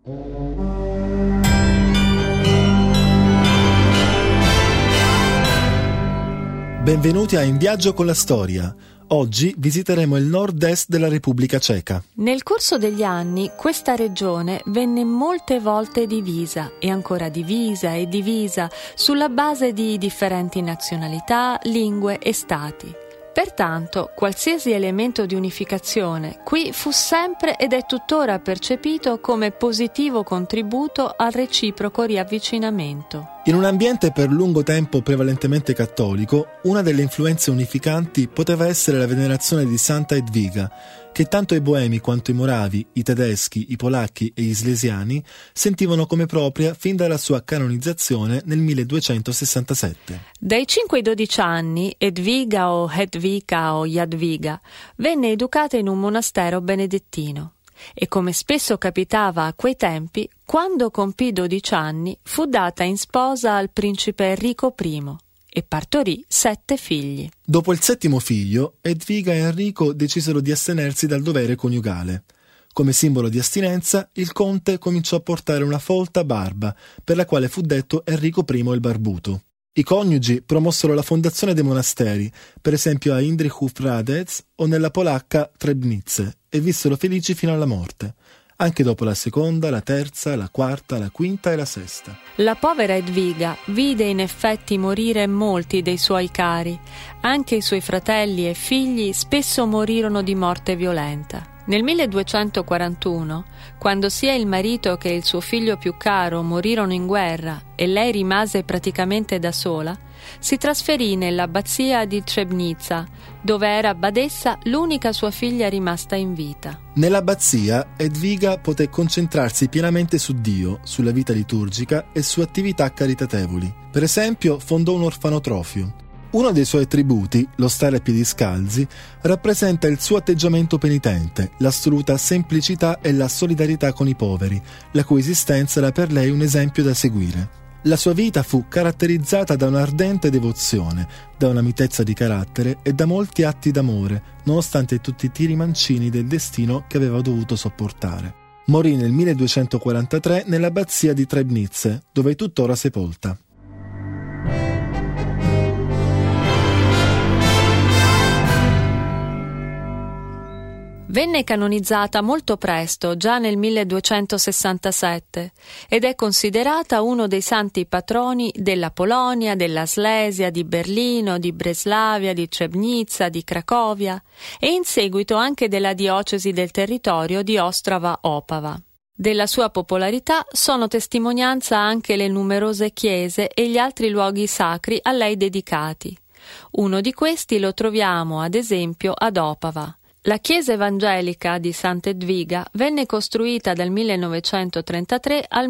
Benvenuti a In Viaggio con la Storia. Oggi visiteremo il nord-est della Repubblica Ceca. Nel corso degli anni questa regione venne molte volte divisa e ancora divisa e divisa sulla base di differenti nazionalità, lingue e stati. Pertanto, qualsiasi elemento di unificazione qui fu sempre ed è tuttora percepito come positivo contributo al reciproco riavvicinamento. In un ambiente per lungo tempo prevalentemente cattolico, una delle influenze unificanti poteva essere la venerazione di Santa Edviga, che tanto i boemi quanto i moravi, i tedeschi, i polacchi e gli slesiani sentivano come propria fin dalla sua canonizzazione nel 1267. Dai 5 ai 12 anni, Edviga o Hedvika o Jadwiga venne educata in un monastero benedettino. E come spesso capitava a quei tempi, quando compì 12 anni fu data in sposa al principe Enrico I e partorì 7 figli. Dopo il 7° figlio, Edviga e Enrico decisero di astenersi dal dovere coniugale. Come simbolo di astinenza, il conte cominciò a portare una folta barba, per la quale fu detto Enrico I il Barbuto. I coniugi promossero la fondazione dei monasteri, per esempio a Jindřichův Hradec o nella polacca Trebnice, e vissero felici fino alla morte, anche dopo la seconda, la terza, la quarta, la quinta e la sesta. La povera Edviga vide in effetti morire molti dei suoi cari. Anche i suoi fratelli e figli spesso morirono di morte violenta. Nel 1241, quando sia il marito che il suo figlio più caro morirono in guerra e lei rimase praticamente da sola, si trasferì nell'abbazia di Trebnica, dove era badessa l'unica sua figlia rimasta in vita. Nell'abbazia, Edviga poté concentrarsi pienamente su Dio, sulla vita liturgica e su attività caritatevoli. Per esempio, fondò un orfanotrofio. Uno dei suoi attributi, lo stare a piedi scalzi, rappresenta il suo atteggiamento penitente, l'assoluta semplicità e la solidarietà con i poveri, la cui esistenza era per lei un esempio da seguire. La sua vita fu caratterizzata da un'ardente devozione, da una mitezza di carattere e da molti atti d'amore, nonostante tutti i tiri mancini del destino che aveva dovuto sopportare. Morì nel 1243 nell'abbazia di Trebnice, dove è tuttora sepolta. Venne canonizzata molto presto, già nel 1267, ed è considerata uno dei santi patroni della Polonia, della Slesia, di Berlino, di Breslavia, di Trebnica, di Cracovia e in seguito anche della diocesi del territorio di Ostrava-Opava. Della sua popolarità sono testimonianza anche le numerose chiese e gli altri luoghi sacri a lei dedicati. Uno di questi lo troviamo, ad esempio, ad Opava. La chiesa evangelica di Sant'Edviga venne costruita dal 1933 al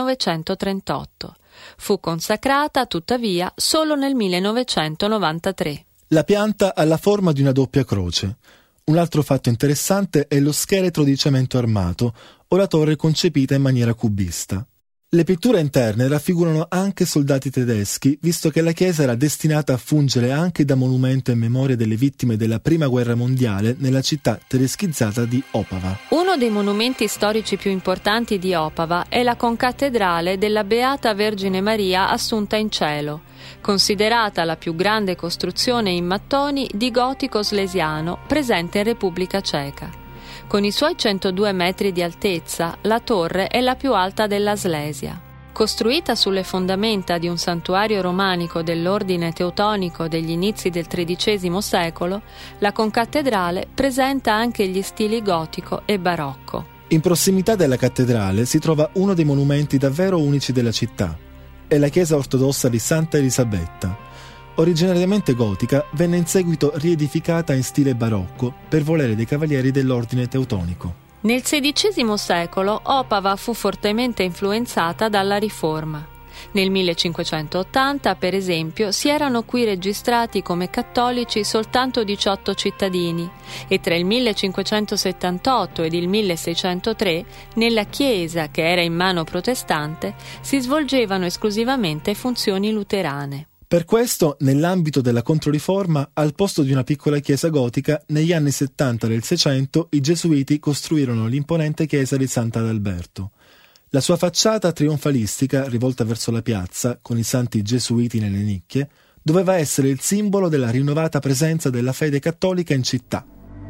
1938. Fu consacrata, tuttavia, solo nel 1993. La pianta ha la forma di una doppia croce. Un altro fatto interessante è lo scheletro di cemento armato o la torre concepita in maniera cubista. Le pitture interne raffigurano anche soldati tedeschi, visto che la chiesa era destinata a fungere anche da monumento in memoria delle vittime della Prima Guerra Mondiale nella città tedeschizzata di Opava. Uno dei monumenti storici più importanti di Opava è la concattedrale della Beata Vergine Maria Assunta in Cielo, considerata la più grande costruzione in mattoni di gotico slesiano presente in Repubblica Ceca. Con i suoi 102 metri di altezza, la torre è la più alta della Slesia. Costruita sulle fondamenta di un santuario romanico dell'ordine teutonico degli inizi del XIII secolo, la concattedrale presenta anche gli stili gotico e barocco. In prossimità della cattedrale si trova uno dei monumenti davvero unici della città. È la chiesa ortodossa di Santa Elisabetta. Originariamente gotica, venne in seguito riedificata in stile barocco per volere dei cavalieri dell'ordine teutonico. Nel XVI secolo Opava fu fortemente influenzata dalla Riforma. Nel 1580, per esempio, si erano qui registrati come cattolici soltanto 18 cittadini e tra il 1578 ed il 1603, nella chiesa, che era in mano protestante, si svolgevano esclusivamente funzioni luterane. Per questo, nell'ambito della Controriforma, al posto di una piccola chiesa gotica, negli anni 70 del Seicento i gesuiti costruirono l'imponente chiesa di Sant'Adalberto. La sua facciata trionfalistica, rivolta verso la piazza, con i santi gesuiti nelle nicchie, doveva essere il simbolo della rinnovata presenza della fede cattolica in città.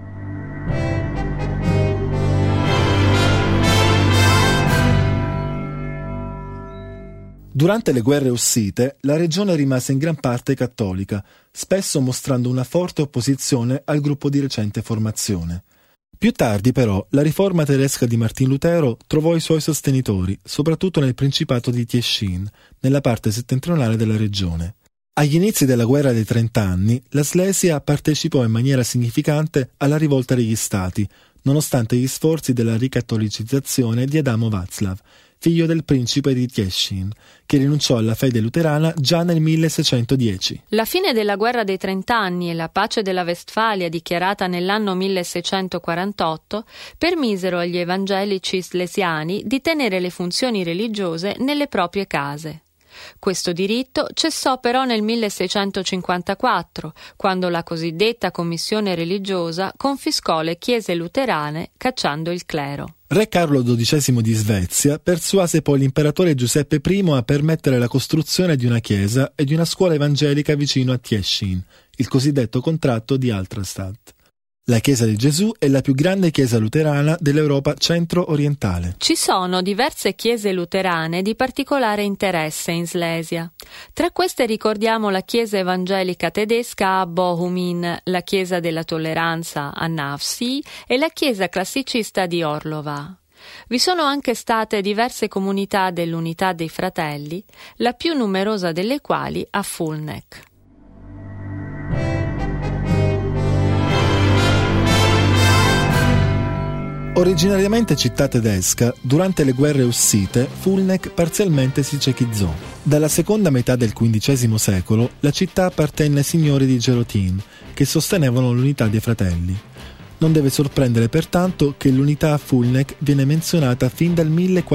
Durante le guerre ussite, la regione rimase in gran parte cattolica, spesso mostrando una forte opposizione al gruppo di recente formazione. Più tardi, però, la riforma tedesca di Martin Lutero trovò i suoi sostenitori, soprattutto nel Principato di Teschin, nella parte settentrionale della regione. Agli inizi della Guerra dei 30 anni, la Slesia partecipò in maniera significante alla rivolta degli Stati, nonostante gli sforzi della ricattolicizzazione di Adamo Václav, figlio del principe di Teschin, che rinunciò alla fede luterana già nel 1610. La fine della Guerra dei 30 anni e la pace della Westfalia, dichiarata nell'anno 1648, permisero agli evangelici slesiani di tenere le funzioni religiose nelle proprie case. Questo diritto cessò però nel 1654, quando la cosiddetta commissione religiosa confiscò le chiese luterane cacciando il clero. Re Carlo XII di Svezia persuase poi l'imperatore Giuseppe I a permettere la costruzione di una chiesa e di una scuola evangelica vicino a Teschin, il cosiddetto contratto di Altrastadt. La Chiesa di Gesù è la più grande chiesa luterana dell'Europa centro-orientale. Ci sono diverse chiese luterane di particolare interesse in Slesia. Tra queste ricordiamo la chiesa evangelica tedesca a Bohumin, la chiesa della tolleranza a Navsi e la chiesa classicista di Orlova. Vi sono anche state diverse comunità dell'Unità dei Fratelli, la più numerosa delle quali a Fulnek. Originariamente città tedesca, durante le guerre ussite, Fulnek parzialmente si cechizzò. Dalla seconda metà del XV secolo, la città appartenne ai signori di Gerotin, che sostenevano l'unità dei fratelli. Non deve sorprendere pertanto che l'unità a Fulnek viene menzionata fin dal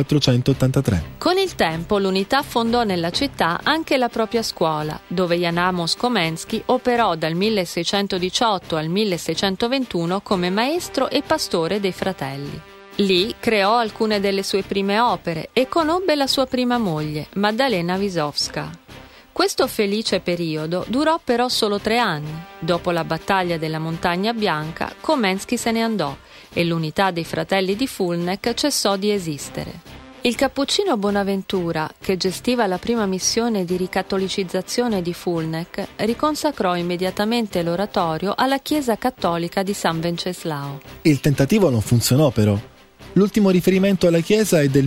1483. Con il tempo l'unità fondò nella città anche la propria scuola, dove Jan Amos Komensky operò dal 1618 al 1621 come maestro e pastore dei fratelli. Lì creò alcune delle sue prime opere e conobbe la sua prima moglie, Maddalena Wisowska. Questo felice periodo durò però solo 3 anni. Dopo la battaglia della Montagna Bianca, Komensky se ne andò e l'unità dei fratelli di Fulnek cessò di esistere. Il cappuccino Bonaventura, che gestiva la prima missione di ricattolicizzazione di Fulnek, riconsacrò immediatamente l'oratorio alla Chiesa cattolica di San Venceslao. Il tentativo non funzionò però. L'ultimo riferimento alla chiesa è del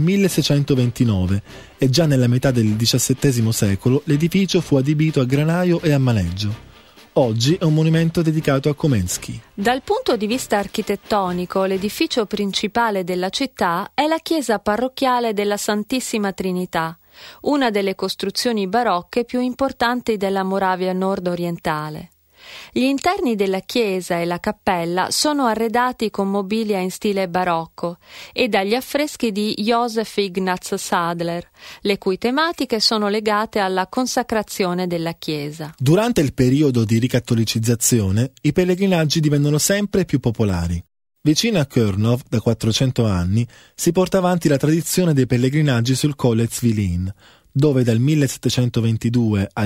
1629 e già nella metà del XVII secolo l'edificio fu adibito a granaio e a maneggio. Oggi è un monumento dedicato a Komensky. Dal punto di vista architettonico, l'edificio principale della città è la chiesa parrocchiale della Santissima Trinità, una delle costruzioni barocche più importanti della Moravia nord-orientale. Gli interni della chiesa e la cappella sono arredati con mobilia in stile barocco e dagli affreschi di Josef Ignaz Sadler, le cui tematiche sono legate alla consacrazione della chiesa. Durante il periodo di ricattolicizzazione, i pellegrinaggi divennero sempre più popolari. Vicino a Kernov, da 400 anni, si porta avanti la tradizione dei pellegrinaggi sul Colle Zvilin, dove dal 1722 al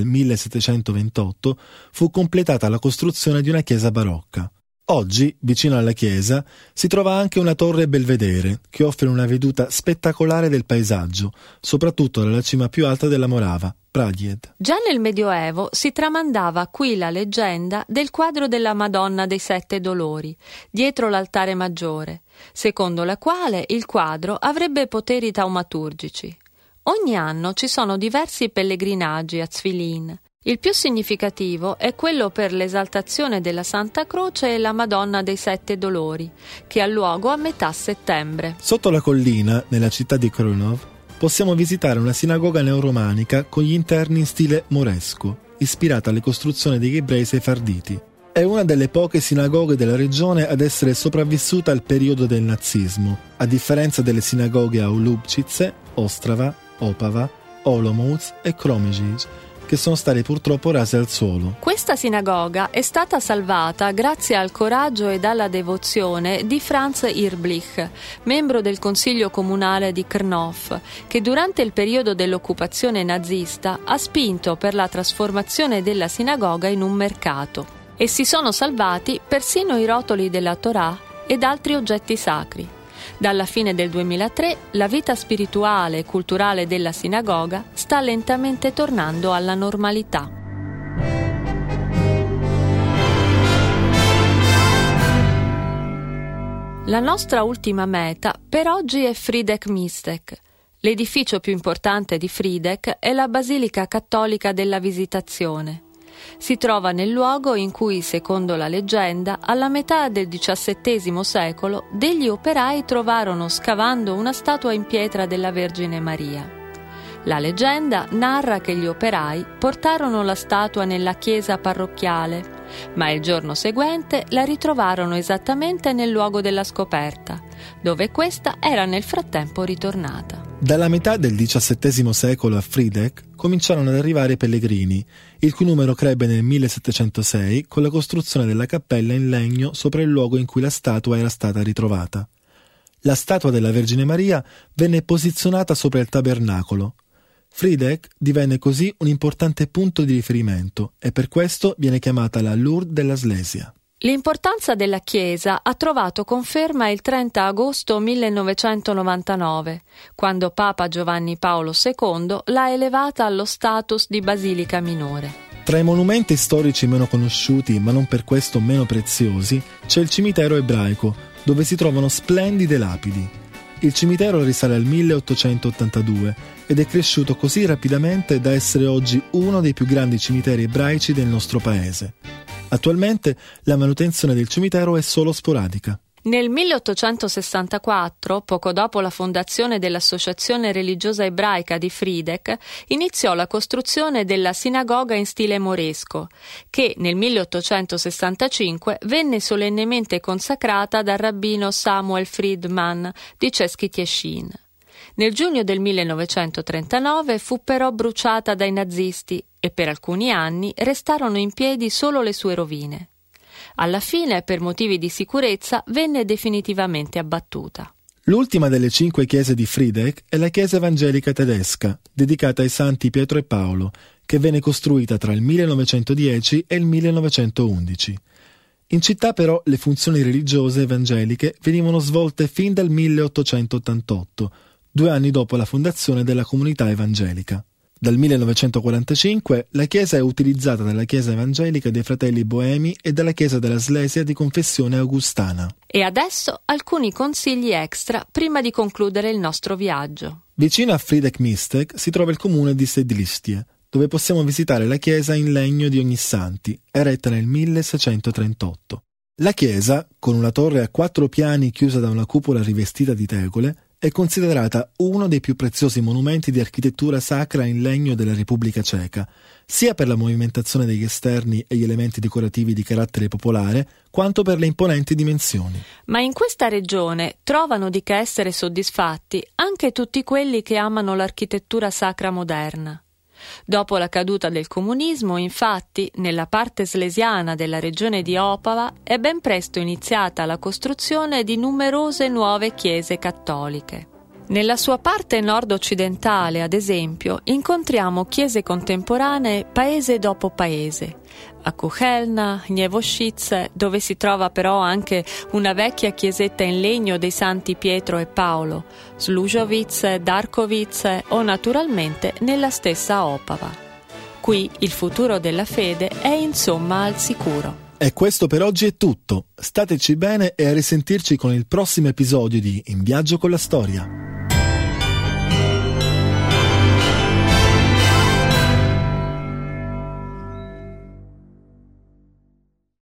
1728 fu completata la costruzione di una chiesa barocca. Oggi, vicino alla chiesa, si trova anche una torre belvedere che offre una veduta spettacolare del paesaggio, soprattutto dalla cima più alta della Morava, Praglied. Già nel Medioevo si tramandava qui la leggenda del quadro della Madonna dei Sette Dolori, dietro l'altare maggiore, secondo la quale il quadro avrebbe poteri taumaturgici. Ogni anno ci sono diversi pellegrinaggi a Zvilin. Il più significativo è quello per l'esaltazione della Santa Croce e la Madonna dei Sette Dolori, che ha luogo a metà settembre. Sotto la collina, nella città di Krnov, possiamo visitare una sinagoga neoromanica con gli interni in stile moresco, ispirata alle costruzioni degli ebrei sefarditi. È una delle poche sinagoghe della regione ad essere sopravvissuta al periodo del nazismo, a differenza delle sinagoghe a Lubčice, Ostrava, Opava, Olomouc e Kroměříž, che sono state purtroppo rase al suolo. Questa sinagoga è stata salvata grazie al coraggio ed alla devozione di Franz Irblich, membro del consiglio comunale di Krnov, che durante il periodo dell'occupazione nazista ha spinto per la trasformazione della sinagoga in un mercato. E si sono salvati persino i rotoli della Torah ed altri oggetti sacri. Dalla fine del 2003 la vita spirituale e culturale della sinagoga sta lentamente tornando alla normalità. La nostra ultima meta per oggi è Friedeck Mistek. L'edificio più importante di Friedeck è la Basilica Cattolica della Visitazione. Si trova nel luogo in cui, secondo la leggenda, alla metà del XVII secolo degli operai trovarono scavando una statua in pietra della Vergine Maria. La leggenda narra che gli operai portarono la statua nella chiesa parrocchiale, ma il giorno seguente la ritrovarono esattamente nel luogo della scoperta, dove questa era nel frattempo ritornata. Dalla metà del XVII secolo a Friedeck cominciarono ad arrivare pellegrini, il cui numero crebbe nel 1706 con la costruzione della cappella in legno sopra il luogo in cui la statua era stata ritrovata. La statua della Vergine Maria venne posizionata sopra il tabernacolo. Friedeck divenne così un importante punto di riferimento e per questo viene chiamata la Lourdes della Slesia. L'importanza della chiesa ha trovato conferma il 30 agosto 1999, quando Papa Giovanni Paolo II l'ha elevata allo status di basilica minore. Tra i monumenti storici meno conosciuti, ma non per questo meno preziosi, c'è il cimitero ebraico, dove si trovano splendide lapidi. Il cimitero risale al 1882 ed è cresciuto così rapidamente da essere oggi uno dei più grandi cimiteri ebraici del nostro paese. Attualmente la manutenzione del cimitero è solo sporadica. Nel 1864, poco dopo la fondazione dell'Associazione Religiosa Ebraica di Friedeck, iniziò la costruzione della sinagoga in stile moresco, che nel 1865 venne solennemente consacrata dal rabbino Samuel Friedman di Český-Těšín. Nel giugno del 1939 fu però bruciata dai nazisti e per alcuni anni restarono in piedi solo le sue rovine. Alla fine, per motivi di sicurezza, venne definitivamente abbattuta. L'ultima delle 5 chiese di Friedeck è la chiesa evangelica tedesca, dedicata ai santi Pietro e Paolo, che venne costruita tra il 1910 e il 1911. In città però le funzioni religiose evangeliche venivano svolte fin dal 1888, 2 anni dopo la fondazione della comunità evangelica. Dal 1945 la chiesa è utilizzata dalla Chiesa Evangelica dei Fratelli Boemi e dalla Chiesa della Slesia di confessione augustana. E adesso alcuni consigli extra prima di concludere il nostro viaggio. Vicino a Friedeck Mistek si trova il comune di Sedlistie, dove possiamo visitare la chiesa in legno di Ognissanti, eretta nel 1638. La chiesa, con una torre a 4 piani chiusa da una cupola rivestita di tegole, è considerata uno dei più preziosi monumenti di architettura sacra in legno della Repubblica Ceca, sia per la movimentazione degli esterni e gli elementi decorativi di carattere popolare, quanto per le imponenti dimensioni. Ma in questa regione trovano di che essere soddisfatti anche tutti quelli che amano l'architettura sacra moderna. Dopo la caduta del comunismo, infatti, nella parte slesiana della regione di Opava è ben presto iniziata la costruzione di numerose nuove chiese cattoliche. Nella sua parte nord-occidentale, ad esempio, incontriamo chiese contemporanee paese dopo paese. A Kuchelna, Gniewoszczyce, dove si trova però anche una vecchia chiesetta in legno dei santi Pietro e Paolo, Služovice, Darkovice o naturalmente nella stessa Opava. Qui il futuro della fede è insomma al sicuro. E questo per oggi è tutto. Stateci bene e a risentirci con il prossimo episodio di In Viaggio con la Storia.